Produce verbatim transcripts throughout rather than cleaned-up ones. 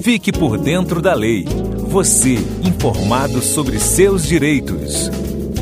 Fique por dentro da lei. Você, informado sobre seus direitos.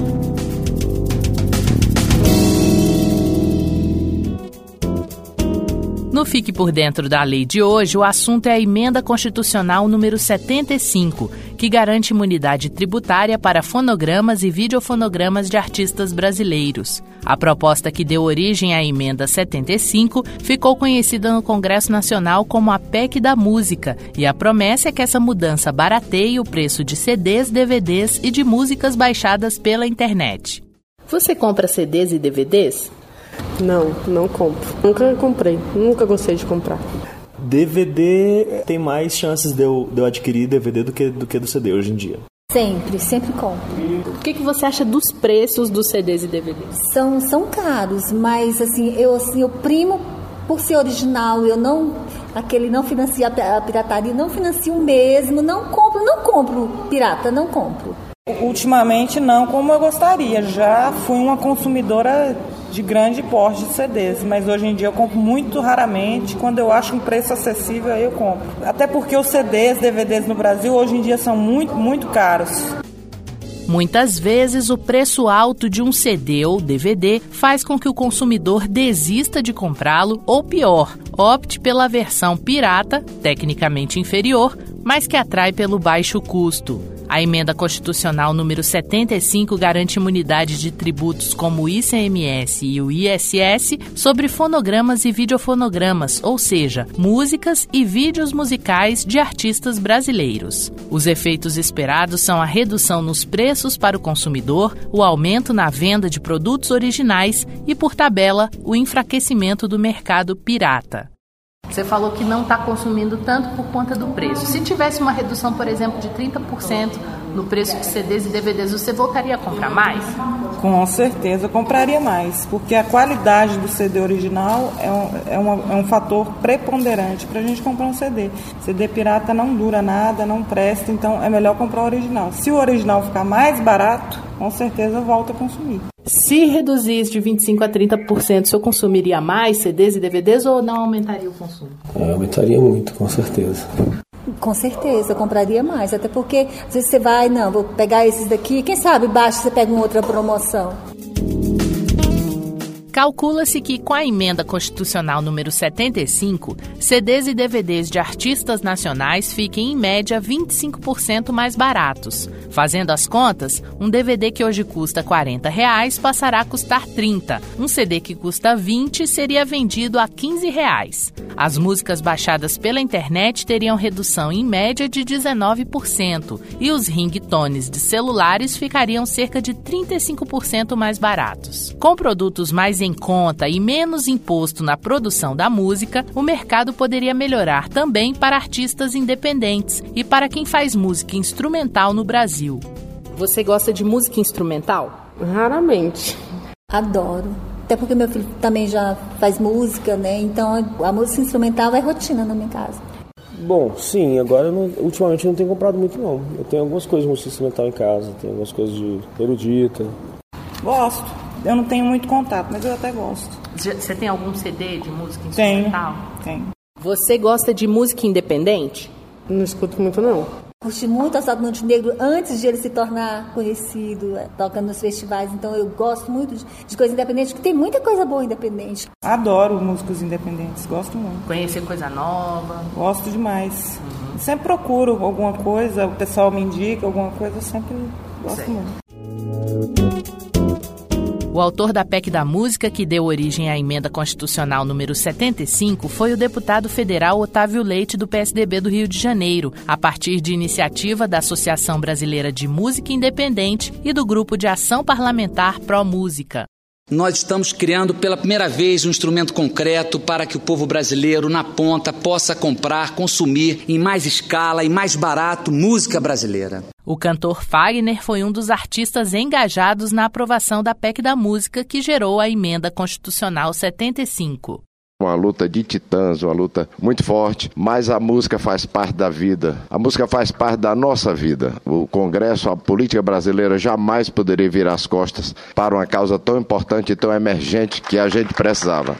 No Fique por Dentro da Lei de hoje, o assunto é a Emenda Constitucional número setenta e cinco, que garante imunidade tributária para fonogramas e videofonogramas de artistas brasileiros. A proposta que deu origem à Emenda setenta e cinco ficou conhecida no Congresso Nacional como a P E C da Música, e a promessa é que essa mudança barateie o preço de C Ds, D V Ds e de músicas baixadas pela internet. Você compra C Ds e D V Ds? Não, não compro. Nunca comprei, nunca gostei de comprar. D V D tem mais chances de eu, de eu adquirir D V D do que, do que do C D hoje em dia. Sempre, sempre compro. O que, que você acha dos preços dos C Ds e D V Ds? São, são caros, mas assim, eu, assim, eu primo por ser original, eu não, aquele não financia a pirataria, não financio mesmo, não compro, não compro pirata, não compro. Ultimamente não, como eu gostaria, já fui uma consumidora de grande porte de C Ds, mas hoje em dia eu compro muito raramente. Quando eu acho um preço acessível, aí eu compro. Até porque os C Ds, D V Ds no Brasil hoje em dia são muito, muito caros. Muitas vezes, o preço alto de um C D ou D V D faz com que o consumidor desista de comprá-lo ou, pior, opte pela versão pirata, tecnicamente inferior, mas que atrai pelo baixo custo. A Emenda Constitucional número setenta e cinco garante imunidade de tributos como o I C M S e o I S S sobre fonogramas e videofonogramas, ou seja, músicas e vídeos musicais de artistas brasileiros. Os efeitos esperados são a redução nos preços para o consumidor, o aumento na venda de produtos originais e, por tabela, o enfraquecimento do mercado pirata. Você falou que não está consumindo tanto por conta do preço. Se tivesse uma redução, por exemplo, de trinta por cento no preço de C Ds e D V Ds, você voltaria a comprar mais? Com certeza, eu compraria mais, porque a qualidade do C D original é um, é uma, é um fator preponderante para a gente comprar um C D. C D pirata não dura nada, não presta, então é melhor comprar o original. Se o original ficar mais barato, com certeza eu volto a consumir. Se reduzisse de vinte e cinco por cento a trinta por cento, o senhor consumiria mais C Ds e D V Ds ou não aumentaria o consumo? É, aumentaria muito, com certeza. Com certeza, eu compraria mais. Até porque, às vezes você vai, não, vou pegar esses daqui, quem sabe baixo você pega uma outra promoção. Calcula-se que, com a Emenda Constitucional número setenta e cinco, C Ds e D V Ds de artistas nacionais fiquem, em média, vinte e cinco por cento mais baratos. Fazendo as contas, um D V D que hoje custa quarenta reais passará a custar trinta. Um C D que custa vinte seria vendido a quinze reais. As músicas baixadas pela internet teriam redução, em média, de dezenove por cento. E os ringtones de celulares ficariam cerca de trinta e cinco por cento mais baratos. Com produtos mais em conta e menos imposto na produção da música, o mercado poderia melhorar também para artistas independentes e para quem faz música instrumental no Brasil. Você gosta de música instrumental? Raramente. Adoro. Até porque meu filho também já faz música, né? Então a música instrumental é rotina na minha casa. Bom, sim, agora eu não, ultimamente eu não tenho comprado muito não. Eu tenho algumas coisas de música instrumental em casa, tenho algumas coisas de erudita. Gosto. Eu não tenho muito contato, mas eu até gosto. Você tem algum C D de música instrumental? Tenho, tenho. Você gosta de música independente? Não escuto muito, não. Curti muito a Assalto Montenegro antes de ele se tornar conhecido, é, tocando nos festivais. Então eu gosto muito de, de coisa independente, porque tem muita coisa boa independente. Adoro músicos independentes, gosto muito. Conhecer coisa nova? Gosto demais. Uhum. Sempre procuro alguma coisa, o pessoal me indica alguma coisa, eu sempre gosto Sei. muito. O autor da P E C da Música, que deu origem à Emenda Constitucional número setenta e cinco, foi o deputado federal Otávio Leite, do P S D B do Rio de Janeiro, a partir de iniciativa da Associação Brasileira de Música Independente e do Grupo de Ação Parlamentar Pró Música. Nós estamos criando pela primeira vez um instrumento concreto para que o povo brasileiro, na ponta, possa comprar, consumir em mais escala e mais barato música brasileira. O cantor Fagner foi um dos artistas engajados na aprovação da P E C da Música, que gerou a Emenda Constitucional setenta e cinco. Uma luta de titãs, uma luta muito forte, mas a música faz parte da vida. A música faz parte da nossa vida. O Congresso, a política brasileira jamais poderia virar as costas para uma causa tão importante e tão emergente que a gente precisava.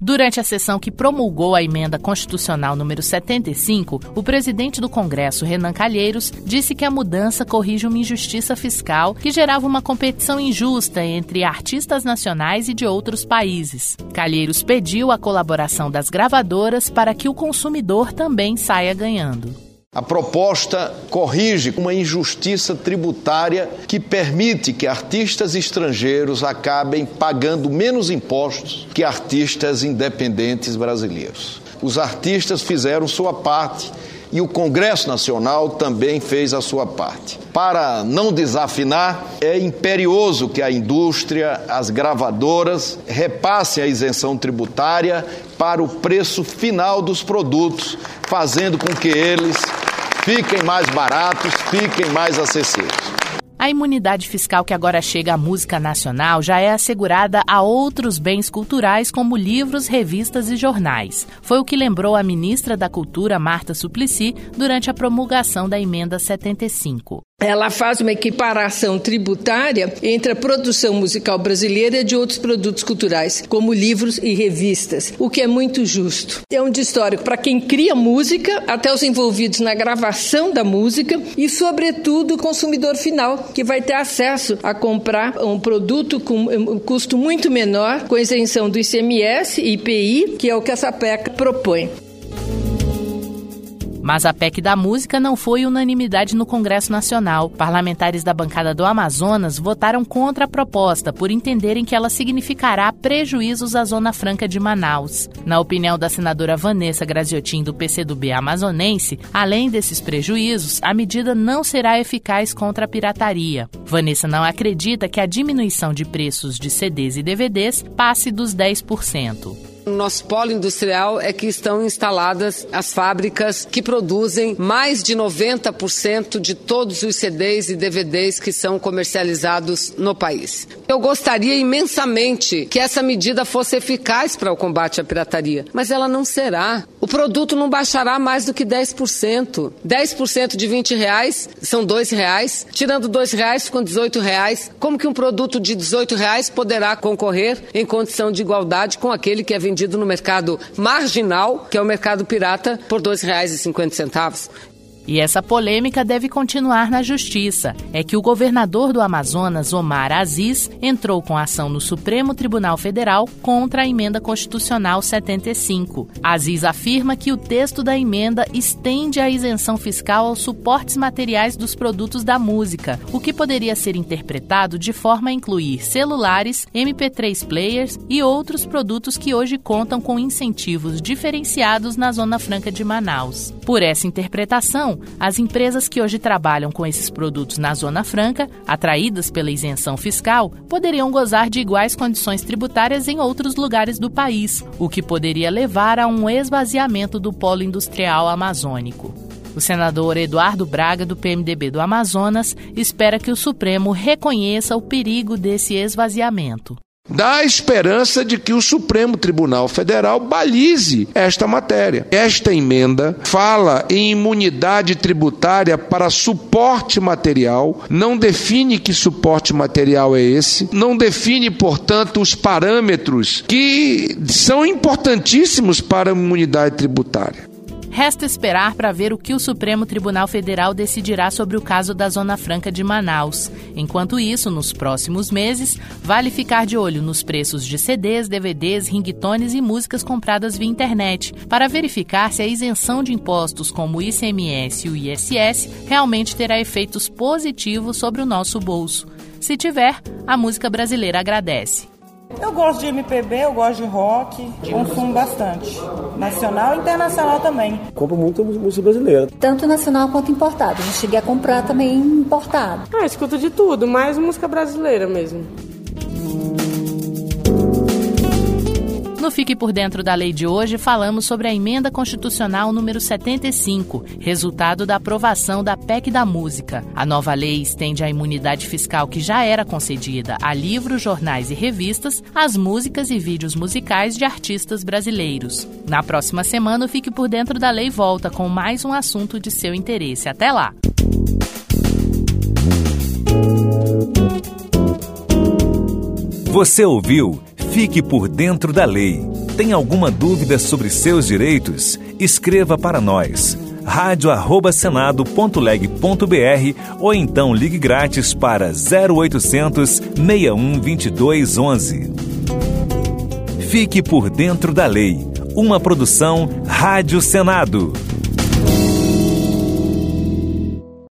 Durante a sessão que promulgou a emenda constitucional número setenta e cinco, o presidente do Congresso, Renan Calheiros, disse que a mudança corrige uma injustiça fiscal que gerava uma competição injusta entre artistas nacionais e de outros países. Calheiros pediu a colaboração das gravadoras para que o consumidor também saia ganhando. A proposta corrige uma injustiça tributária que permite que artistas estrangeiros acabem pagando menos impostos que artistas independentes brasileiros. Os artistas fizeram sua parte e o Congresso Nacional também fez a sua parte. Para não desafinar, é imperioso que a indústria, as gravadoras, repassem a isenção tributária para o preço final dos produtos, fazendo com que eles fiquem mais baratos, fiquem mais acessíveis. A imunidade fiscal que agora chega à música nacional já é assegurada a outros bens culturais como livros, revistas e jornais. Foi o que lembrou a ministra da Cultura, Marta Suplicy, durante a promulgação da emenda setenta e cinco. Ela faz uma equiparação tributária entre a produção musical brasileira e de outros produtos culturais, como livros e revistas, o que é muito justo. É um dia histórico para quem cria música, até os envolvidos na gravação da música e, sobretudo, o consumidor final, que vai ter acesso a comprar um produto com um custo muito menor, com isenção do I C M S e I P I, que é o que essa P E C propõe. Mas a P E C da música não foi unanimidade no Congresso Nacional. Parlamentares da bancada do Amazonas votaram contra a proposta por entenderem que ela significará prejuízos à Zona Franca de Manaus. Na opinião da senadora Vanessa Graziotin, do P C do B amazonense, além desses prejuízos, a medida não será eficaz contra a pirataria. Vanessa não acredita que a diminuição de preços de C Ds e D V Ds passe dos dez por cento. No nosso polo industrial é que estão instaladas as fábricas que produzem mais de noventa por cento de todos os C Ds e D V Ds que são comercializados no país. Eu gostaria imensamente que essa medida fosse eficaz para o combate à pirataria, mas ela não será. O produto não baixará mais do que dez por cento. dez por cento de vinte reais são dois reais. Tirando dois reais, ficam dezoito reais. Como que um produto de dezoito reais poderá concorrer em condição de igualdade com aquele que é vendido vendido no mercado marginal, que é o mercado pirata, por dois reais e cinquenta centavos. E essa polêmica deve continuar na Justiça. É que o governador do Amazonas, Omar Aziz, entrou com ação no Supremo Tribunal Federal contra a emenda constitucional setenta e cinco. Aziz afirma que o texto da emenda estende a isenção fiscal aos suportes materiais dos produtos da música, o que poderia ser interpretado de forma a incluir celulares, M P três players e outros produtos que hoje contam com incentivos diferenciados na Zona Franca de Manaus. Por essa interpretação, as empresas que hoje trabalham com esses produtos na Zona Franca, atraídas pela isenção fiscal, poderiam gozar de iguais condições tributárias em outros lugares do país, o que poderia levar a um esvaziamento do polo industrial amazônico. O senador Eduardo Braga, do P M D B do Amazonas, espera que o Supremo reconheça o perigo desse esvaziamento. Dá a esperança de que o Supremo Tribunal Federal balize esta matéria. Esta emenda fala em imunidade tributária para suporte material, não define que suporte material é esse, não define, portanto, os parâmetros que são importantíssimos para a imunidade tributária. Resta esperar para ver o que o Supremo Tribunal Federal decidirá sobre o caso da Zona Franca de Manaus. Enquanto isso, nos próximos meses, vale ficar de olho nos preços de C Ds, D V Ds, ringtones e músicas compradas via internet, para verificar se a isenção de impostos como o I C M S e o I S S realmente terá efeitos positivos sobre o nosso bolso. Se tiver, a música brasileira agradece. Eu gosto de M P B, eu gosto de rock, consumo bastante. Nacional e internacional também. Compro muito música brasileira. Tanto nacional quanto importado. Eu cheguei a comprar também importado. Ah, escuto de tudo, mais música brasileira mesmo. No Fique por Dentro da Lei de hoje, falamos sobre a emenda constitucional número setenta e cinco, resultado da aprovação da P E C da música. A nova lei estende a imunidade fiscal que já era concedida a livros, jornais e revistas, às músicas e vídeos musicais de artistas brasileiros. Na próxima semana, o Fique por Dentro da Lei volta com mais um assunto de seu interesse. Até lá! Você ouviu Fique por Dentro da Lei. Tem alguma dúvida sobre seus direitos? Escreva para nós. rádio arroba senado ponto leg ponto br ou então ligue grátis para zero oitocentos, seis um dois dois, onze. Fique por dentro da lei. Uma produção Rádio Senado.